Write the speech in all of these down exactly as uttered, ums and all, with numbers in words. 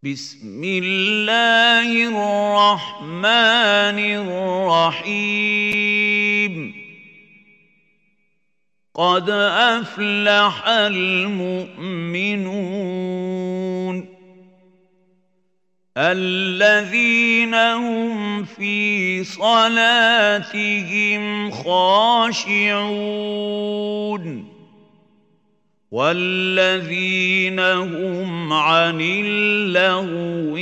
بسم الله الرحمن الرحيم قد أفلح المؤمنون الذين هم في صلاتهم خاشعون والذين هم عن اللغو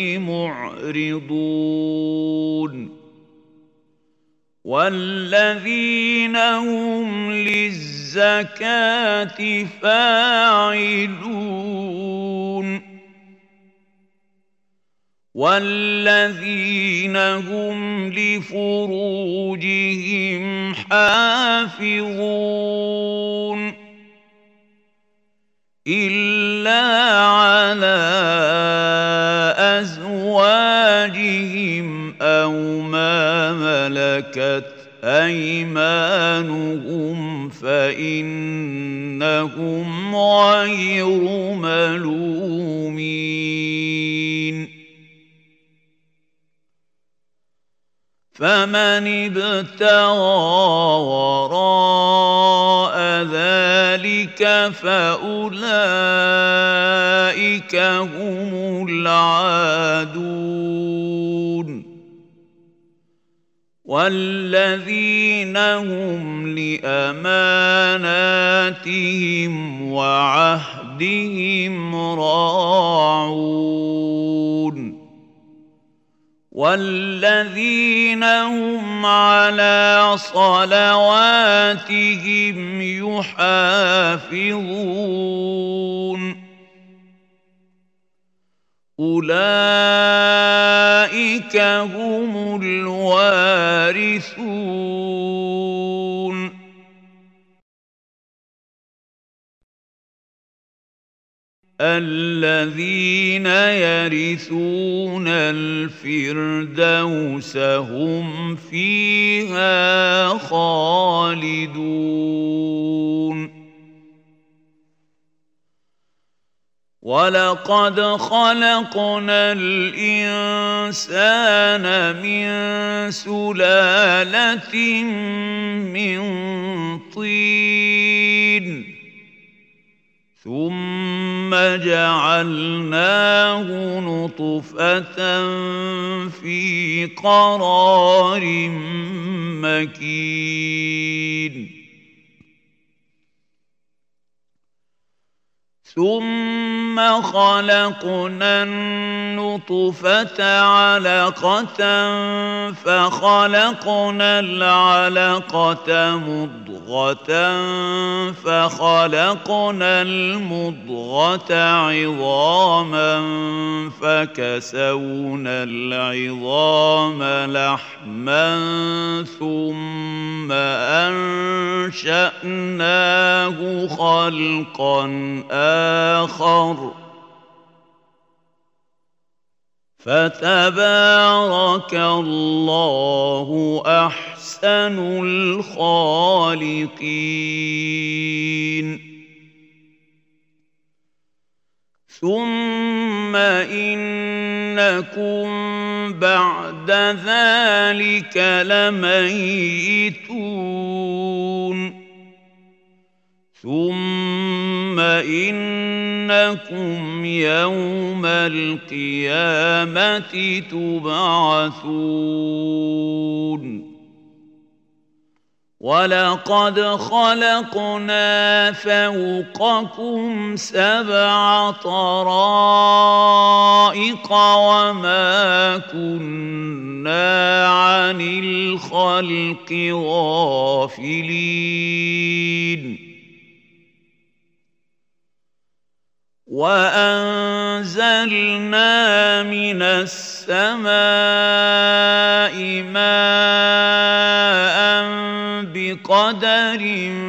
معرضون والذين هم للزكاة فاعلون والذين هم لفروجهم حافظون إلا على أزواجهم أو ما ملكت أيمانهم فإنهم غير ملومين فمن ابتغى وراء ذلك فأولئك هم العادون والذين هم لأماناتهم وعهدهم راعون والذين هم على صلواتهم يحافظون أولئك هم الوارثون الذين يرثون الفردوس هم فيها خالدون ولقد خلقنا الإنسان من سلالة من طين ثم جعلناه نطفة في قرار مكين ثم خلقنا النطفة علقة فخلقنا العلقة مضغة فخلقنا المضغة عظاما فكسونا العظام لحما ثم أنشأناه خلقا آخر فتبارك الله أحسن الخالقين ثم إنكم بعد ذلك لميتون ثم إنكم يوم القيامة تبعثون ولقد خلقنا فوقكم سبع طرائق وما كنا عن الخلق غافلين وأنزلنا من السماء ماء بقدر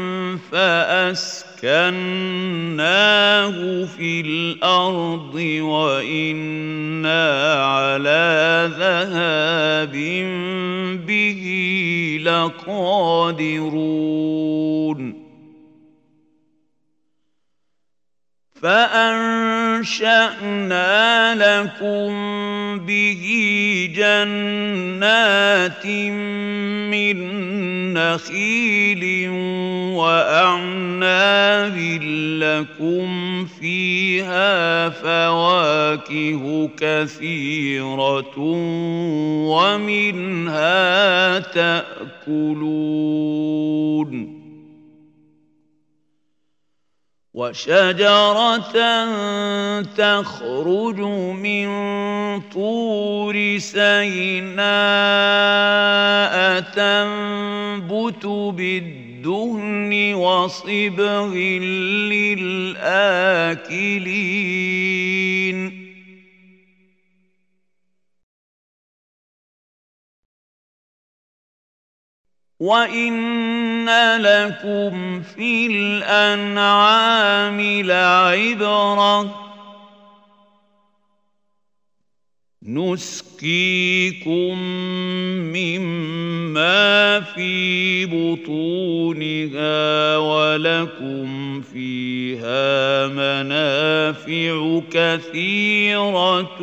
فأسكناه في الأرض وإنا على ذهاب به لقادرون فأنشأنا أنشأنا لكم به جنات من نخيل وأعناب لكم فيها فواكه كثيرة ومنها تأكلون وشجرة تخرج من طور سيناء تنبت بالدهن وصبغ للآكلين وَإِنَّ لَكُمْ فِي الْأَنْعَامِ لَعِبْرَةً نُسْقِيكُم مِّمَّا فِي بُطُونِهَا وَلَكُمْ فِيهَا مَنَافِعُ كَثِيرَةٌ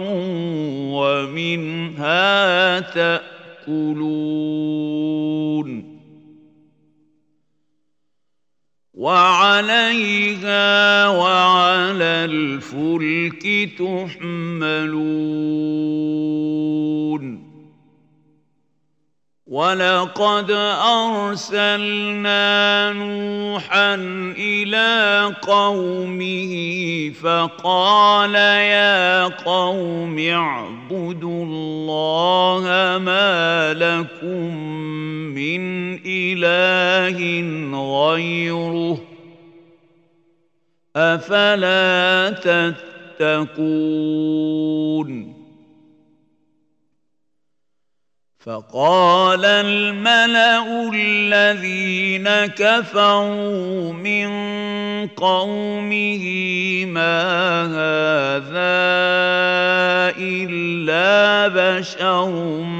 وَمِنْهَا تَأْكُلُونَ وَعَلَيْهَا وَعَلَى الْفُلْكِ تُحْمَلُونَ وَلَقَدْ أَرْسَلْنَا نُوحًا إِلَىٰ قَوْمِهِ فَقَالَ يَا قَوْمِ اعْبُدُوا اللَّهَ مَا لَكُم مِّنْ إِلَٰهٍ غَيْرُهُ أَفَلَا تَتَّقُونَ فقال الملأ الذين كفروا من قومه ما هذا إلا بشر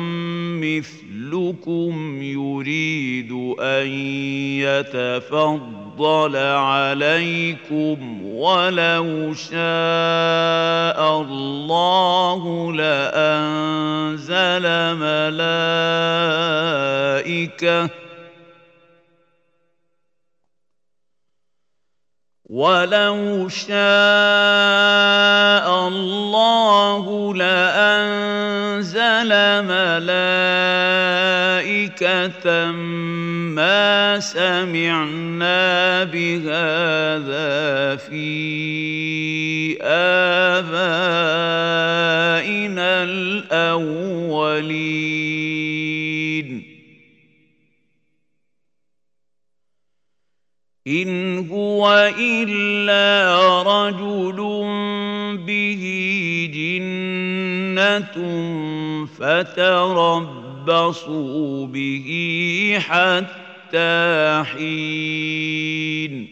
مثلكم يريد أن يتفضل عليكم ولو شاء الله لأنزل ملائكة ولو شاء الله لأنزل ملائكة ما سمعنا بهذا في آبائنا الأولين إن هو إلا رجل به جنة فتربصوا به حتى حين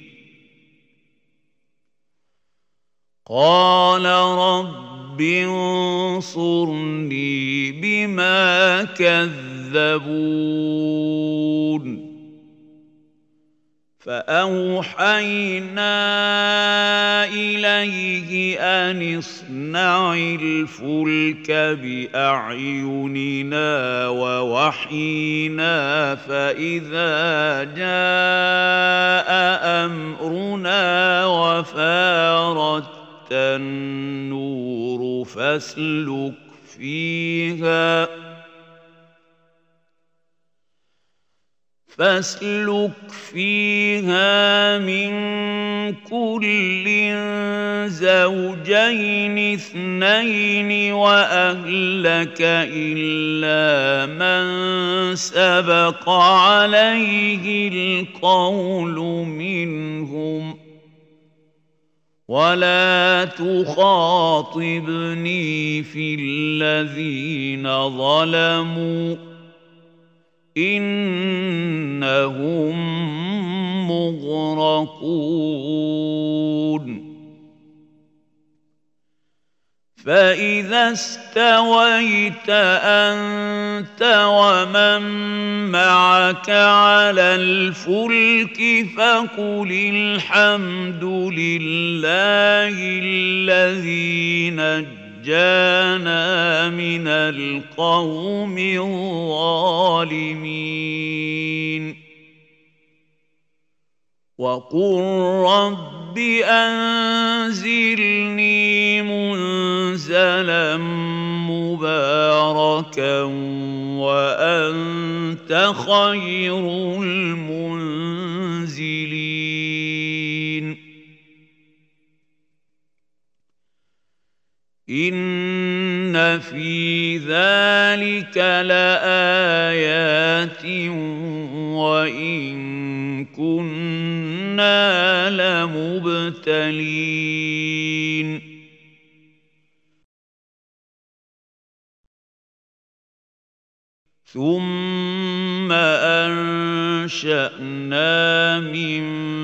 قال رب انصرني بما كذبون فأوحينا إليه أن اصنع الفلك بأعيننا ووحينا فإذا جاء أمرنا وفارت النور فاسلك فيها فاسلك فيها من كل زوجين اثنين وأهلك إلا من سبق عليه القول منهم ولا تخاطبني في الذين ظلموا إنهم مغرقون فإذا استويت أنت ومن معك على الفلك فقل الحمد لله الذي نجانا من القوم الظالمين وقل رب أنزلني منزلا مباركا وأنت خير المنزلين إن في ذلك لآيات وإن كنا لمبتلين ثم أنشأنا من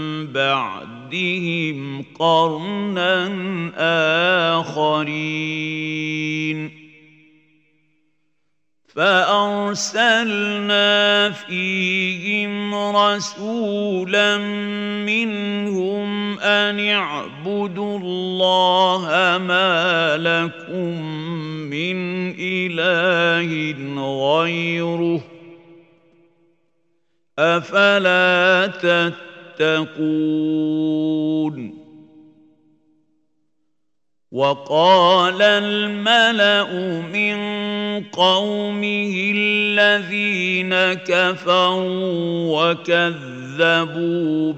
بعدهم قرنا آخرين فأرسلنا فيهم رسولا منهم أن اعبدوا الله ما لكم من إله غيره أفلا تتقون وقال الملأ من قومه الذين كفروا وكذبوا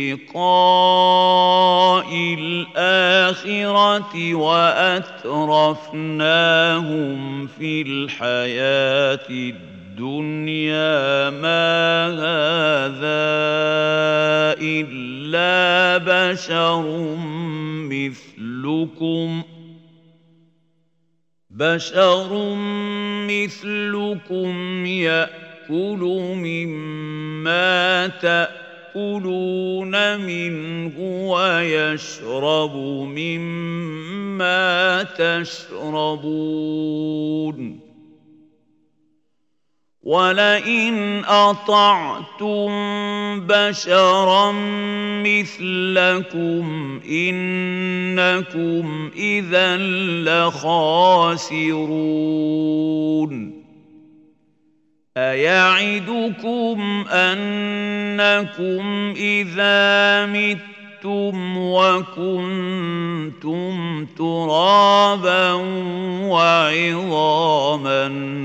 بلقاء الآخرة وأترفناهم في الحياة الدنيا ما هذا إلا بشر مثلكم بشر مثلكم يأكل مما تأكلون منه ويشرب مما تشربون ولئن أطعتم بشرا مثلكم إنكم إذا لخاسرون أيعدكم أنكم إذا متم وكنتم ترابا وعظاما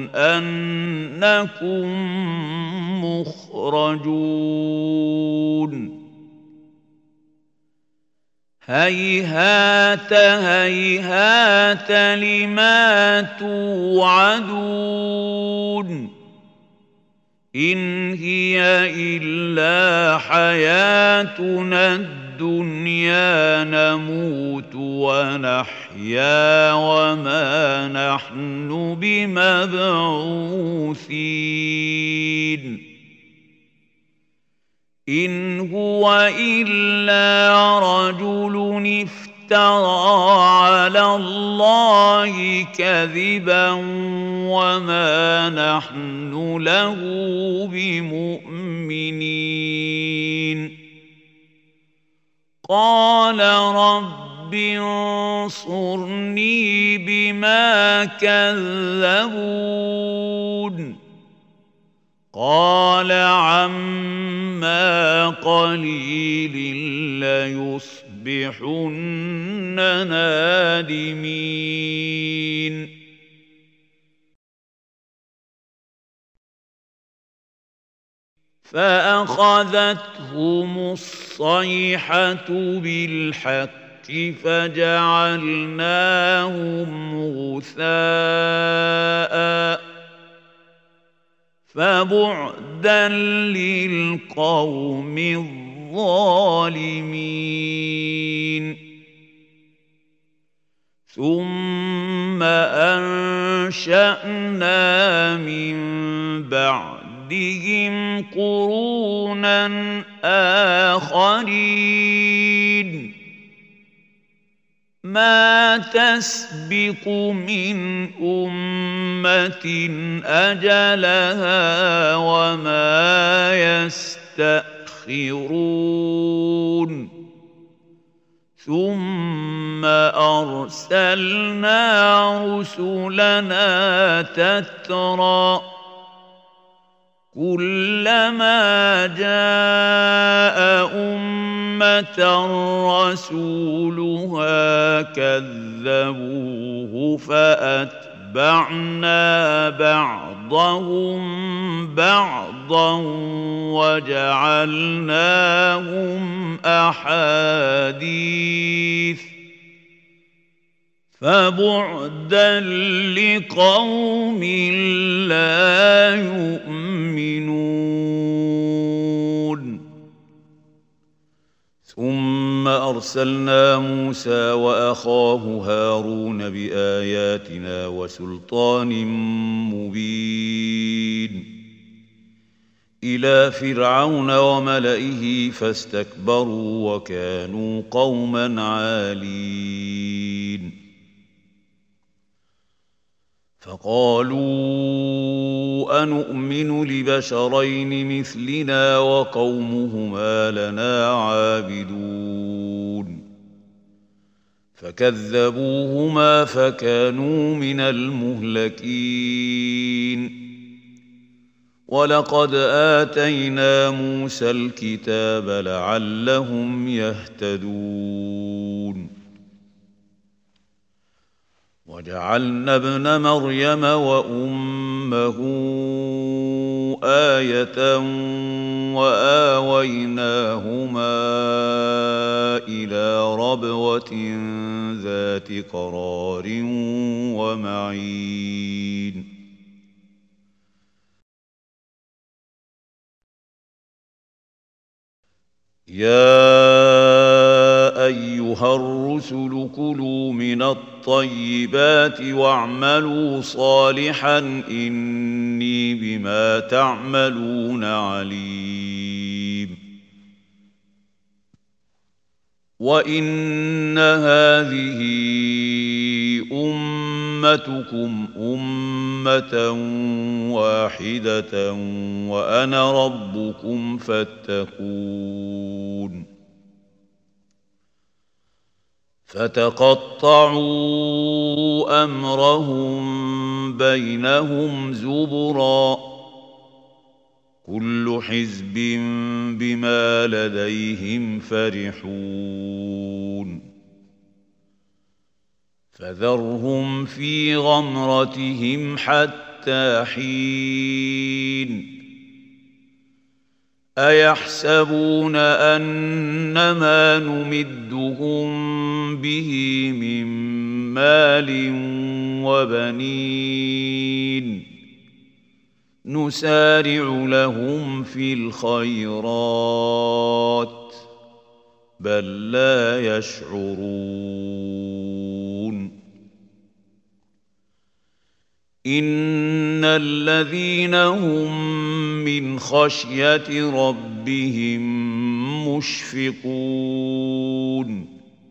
أنكم مخرجون هيهات هيهات لما توعدون إن هي إلا حياتنا الدنيا نموت ونحيا وما نحن بمبعوثين إن هو إلا رجل افترى على الله كذبا وما نحن له بمؤمنين قال رب انصرني بما كذبون قال عما قليل ليصبحن نادمين فأخذتهم الصيحة بالحق فجعلناهم غثاء فبعدا للقوم الظالمين ثم أنشأنا من بعدهم قرونا آخرين ما تسبق من أمة أجلها وما يستأخرون ثم أرسلنا رسلنا تترى كلما جاء أمة رسولها كذبوه فأتبعنا بعضهم بعضا وجعلناهم أحاديث فبعدا لقوم لا يؤمنون ثم أرسلنا موسى وأخاه هارون بآياتنا وسلطان مبين إلى فرعون وملئه فاستكبروا وكانوا قوما عالين فقالوا أنؤمن لبشرين مثلنا وقومهما لنا عابدون فكذبوهما فكانوا من المهلكين ولقد آتينا موسى الكتاب لعلهم يهتدون وجعلنا ابن مريم وأمه آية وآويناهما إلى ربوة ذات قرار ومعين يا أيها الرسل كلوا من الطيبات واعملوا صالحا إني بما تعملون عليم وإن هذه أمتكم أمة واحدة وأنا ربكم فاتقون فتقطعوا أمرهم بينهم زبرا كل حزب بما لديهم فرحون فذرهم في غمرتهم حتى حين أيحسبون أنما نمدهم به من مال وبنين نسارع لهم في الخيرات بل لا يشعرون إن الذين هم من خشية ربهم مشفقون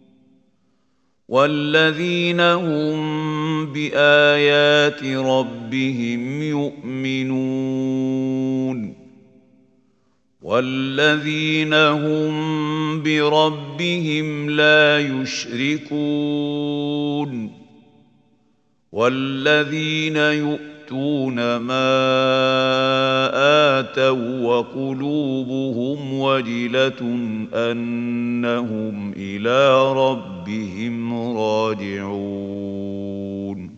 والذين هم بآيات ربهم يؤمنون والذين هم بربهم لا يشركون والذين يؤتون ما آتوا وقلوبهم وجلة أنهم إلى ربهم راجعون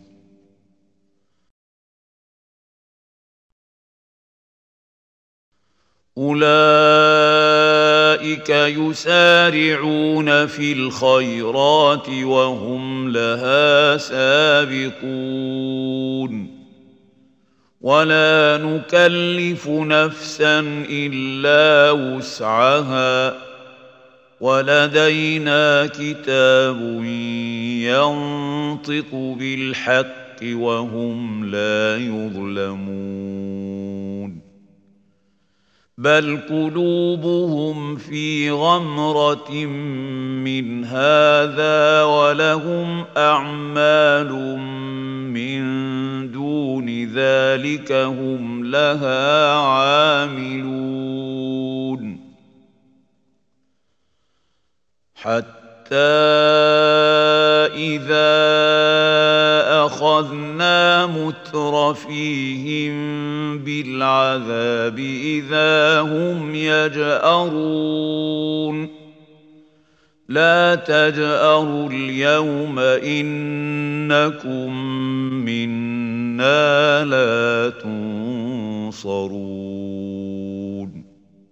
أولئك يسارعون في الخيرات وهم لها سابقون ولا نكلف نفسا إلا وسعها ولدينا كتاب ينطق بالحق وهم لا يظلمون بل قلوبهم في غمرة من هذا ولهم أعمال من دون ذلك هم لها عاملون حتى إذا أخذنا مترفيهم بالعذاب إذا هم يجأرون لا تجأروا اليوم إنكم منا لا تنصرون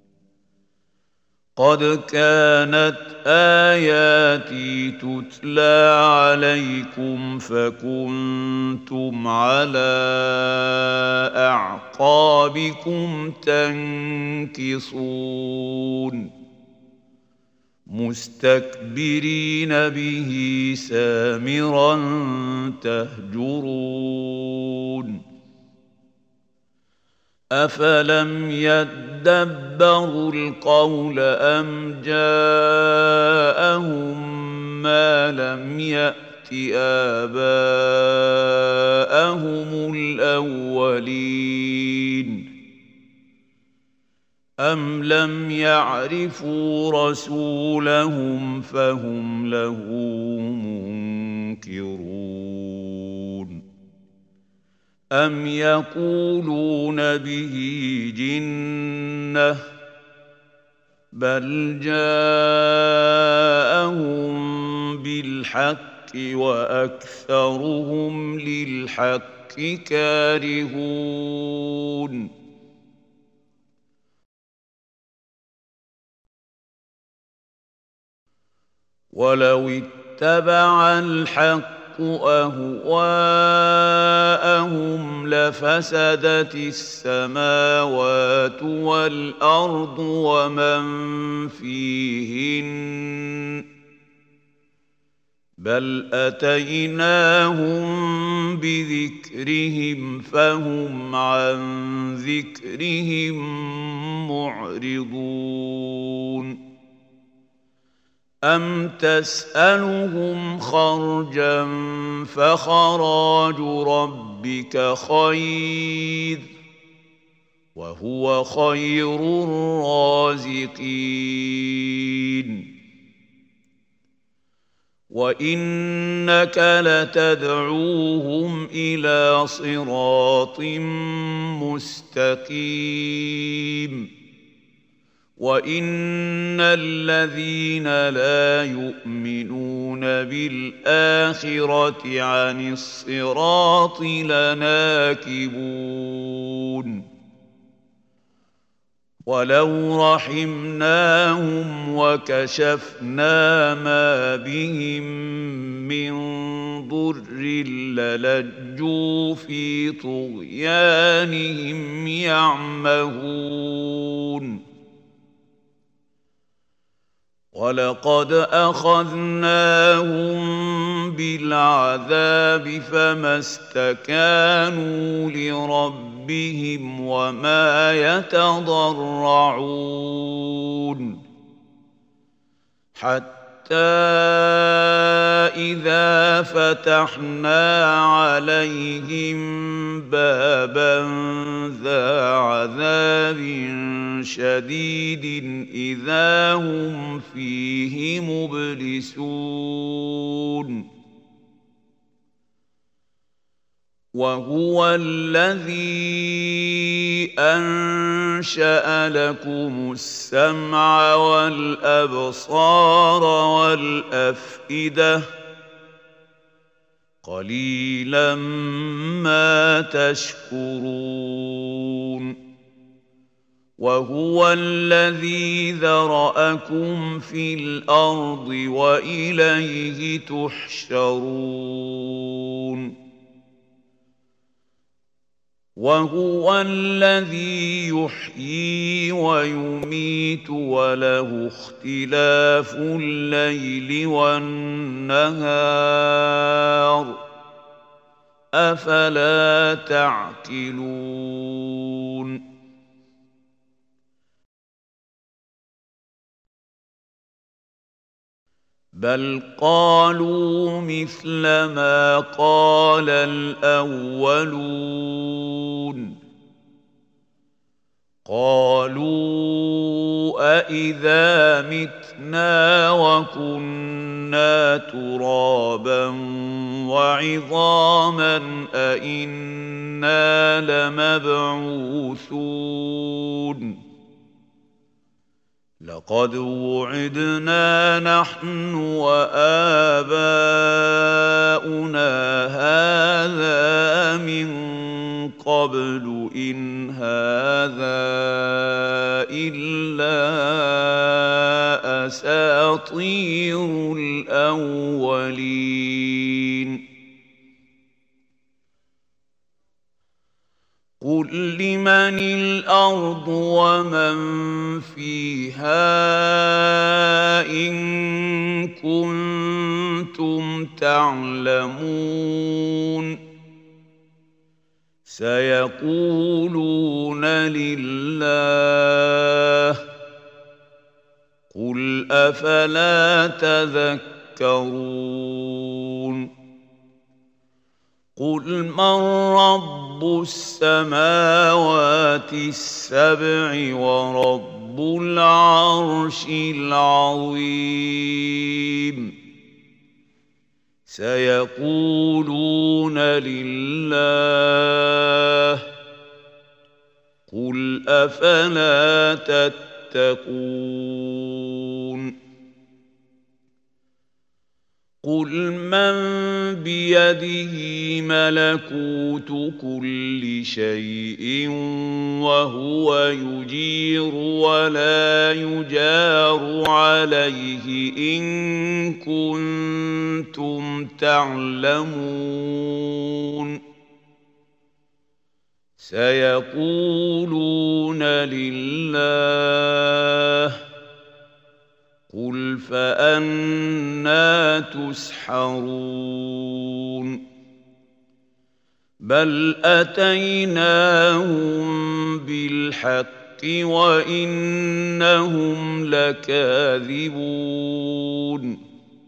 قد كانت آياتي تتلى عليكم فكنتم على أعقابكم تنكصون مستكبرين به سامرا تهجرون أفلم يدبروا القول أم جاءهم ما لم يأت آباءهم الأولين أم لم يعرفوا رسولهم فهم له منكرون أم يقولون به جنة بل جاءهم بالحق وأكثرهم للحق كارهون ولو اتبع الحق أهواءهم لفسدت السماوات والأرض ومن فيهن بل أتيناهم بذكرهم فهم عن ذكرهم معرضون أم تسألهم خرجا فخراج ربك خير وهو خير الرازقين وإنك لتدعوهم إلى صراط مستقيم وإن الذين لا يؤمنون بالآخرة عن الصراط لناكبون ولو رحمناهم وكشفنا ما بهم من ضر للجوا في طغيانهم يعمهون ولقد أخذناهم بالعذاب فما استكانوا لربهم وما يتضرعون حتى إذا فتحنا عليهم بابا ذا عذاب شديد إذا هم فيه مبلسون وهو الذي أنشأ لكم السمع والأبصار والأفئدة قليلا ما تشكرون وهو الذي ذرأكم في الأرض وإليه تحشرون وهو الذي يحيي ويميت وله اختلاف الليل والنهار أفلا تعقلون بل قالوا مثل ما قال الأولون قالوا أإذا متنا وكنا ترابا وعظاما أإنا لمبعوثون لقد وعدنا نحن وآباؤنا هذا من قبل إن هذا إلا أساطير الأولين قل لمن الأرض ومن فيها إن كنتم تعلمون سيقولون لله قل أفلا تذكرون قل من رب السماوات السبع ورب العرش العظيم سيقولون لله قل أفلا تتقون قل من بيده ملكوت كل شيء وهو يجير ولا يجار عليه إن كنتم تعلمون سيقولون لله قل فأنى تسحرون بل أتيناهم بالحق وإنهم لكاذبون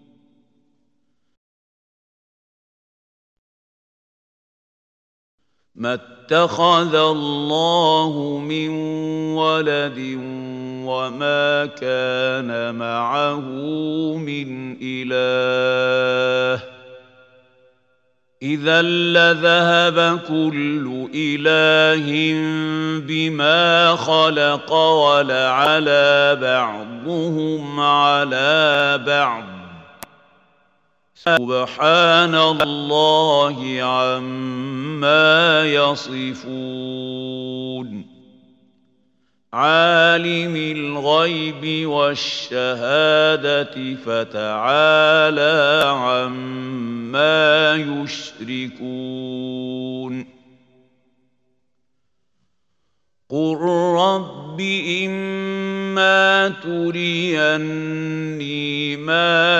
ما اتخذ الله من ولد وما كان معه من إله إذا لذهب كل إله بما خلق ولعلى بعضهم على بعض سبحان الله عما يصفون عالم الغيب والشهادة فتعالى عما يشركون قل رب إما تريني ما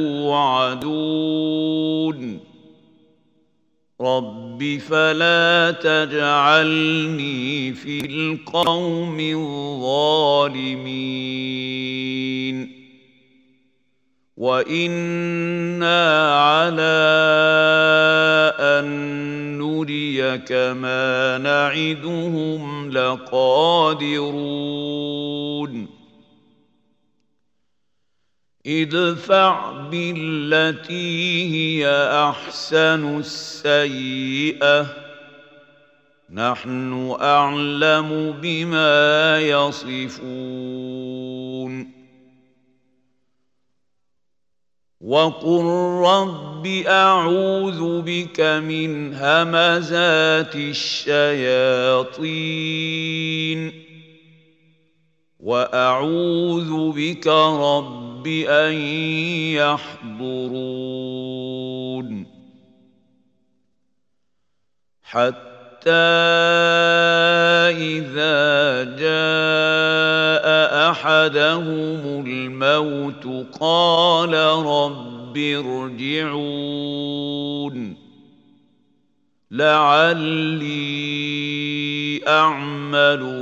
يوعدون رب فلا تجعلني في القوم الظالمين وإنا على أن نريك ما نعدهم لقادرون ادفع بالتي هي أحسن السيئة نحن أعلم بما يصفون وقل رب أعوذ بك من همزات الشياطين وأعوذ بك رب أن يحضرون حتى إذا جاء أحدهم الموت قال رب ارجعون لعلي أعمل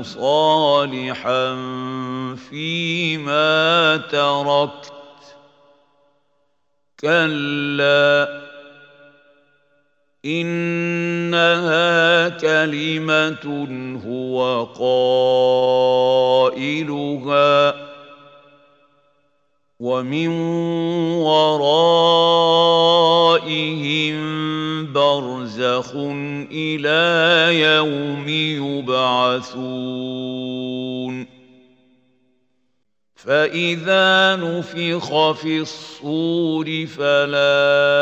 صالحا فيما تركت كلا إنها كلمة هو قائلها ومن ورائهم برزخ إلى يوم يبعثون فإذا نفخ في الصور فلا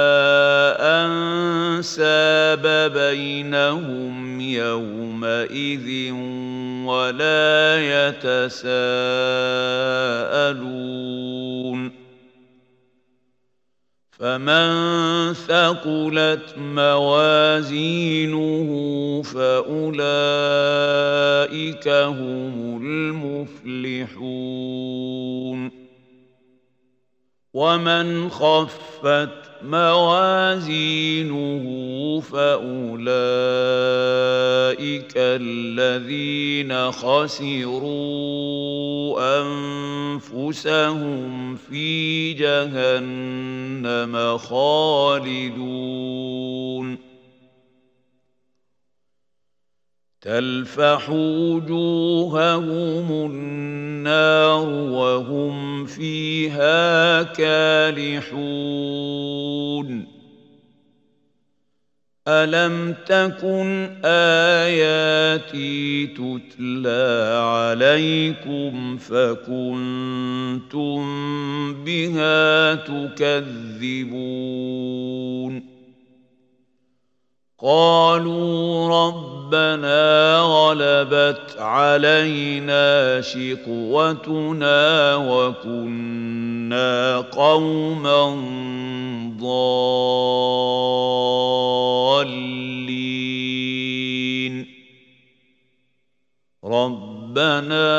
أنساب بينهم يومئذ ولا يتساءلون فمن ثقلت موازينه فأولئك هم المفلحون ومن خفت موازينه فأولئك الذين خسروا أنفسهم في جهنم خالدون تلفح وجوههم النار وهم فيها كالحون ألم تكن آياتي تتلى عليكم فكنتم بها تكذبون قالوا ربنا غلبت علينا شقوتنا وكنا قوما ضالين ربنا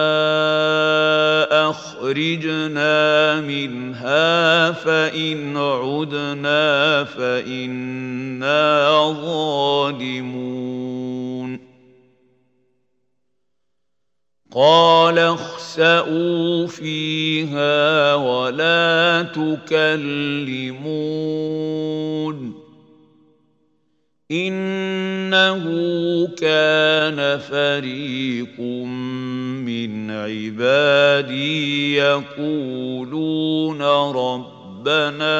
أخرجنا منها فإن عدنا فإنا ظالمون قال اخسئوا فيها ولا تكلمون إنه كان فريق من عبادي يقولون ربنا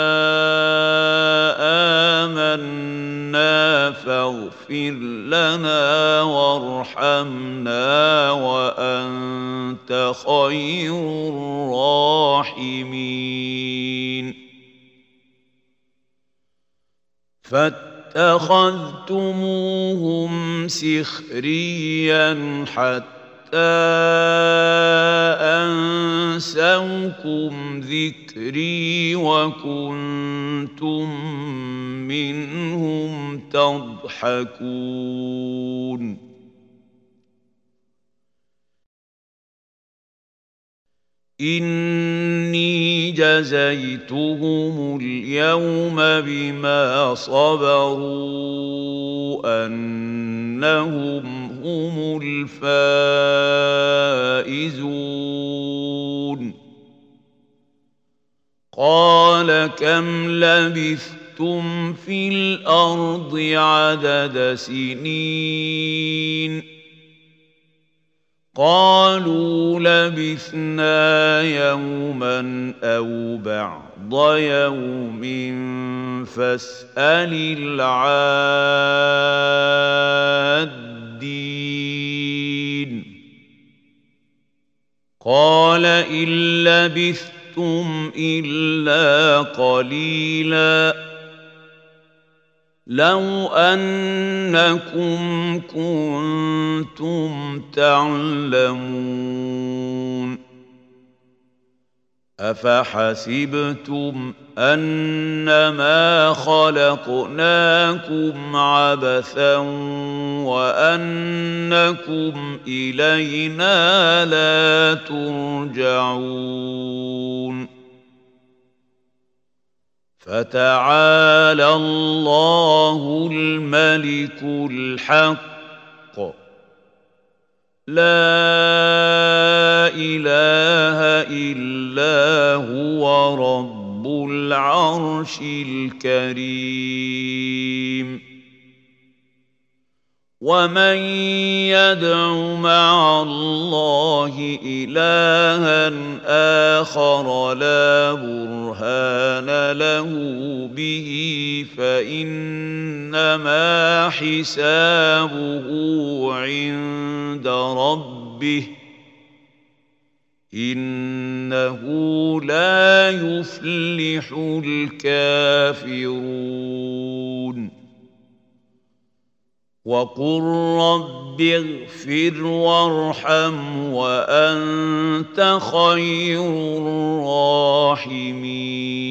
آمنا فاغفر لنا وارحمنا وأنت خير الراحمين فاتخذتموهم سخريا حتى أنسوكم ذكري وكنتم منهم تضحكون إني جزيتهم اليوم بما صبروا أنهم هم الفائزون قال كم لبثتم في الأرض عدد سنين قالوا لبثنا يوما أو بعض يوم فاسأل العادين قال إن لبثتم إلا قليلا لو أنكم كنتم تعلمون أفحسبتم أنما خلقناكم عبثا وأنكم إلينا لا ترجعون فتعالى الله الملك الحق لا إله إلا هو رب رب العرش الكريم ومن يدع مع الله إلها آخر لا برهان له به فإنما حسابه عند ربه إنه لا يفلح الكافرون وقل رب اغفر وارحم وأنت خير الراحمين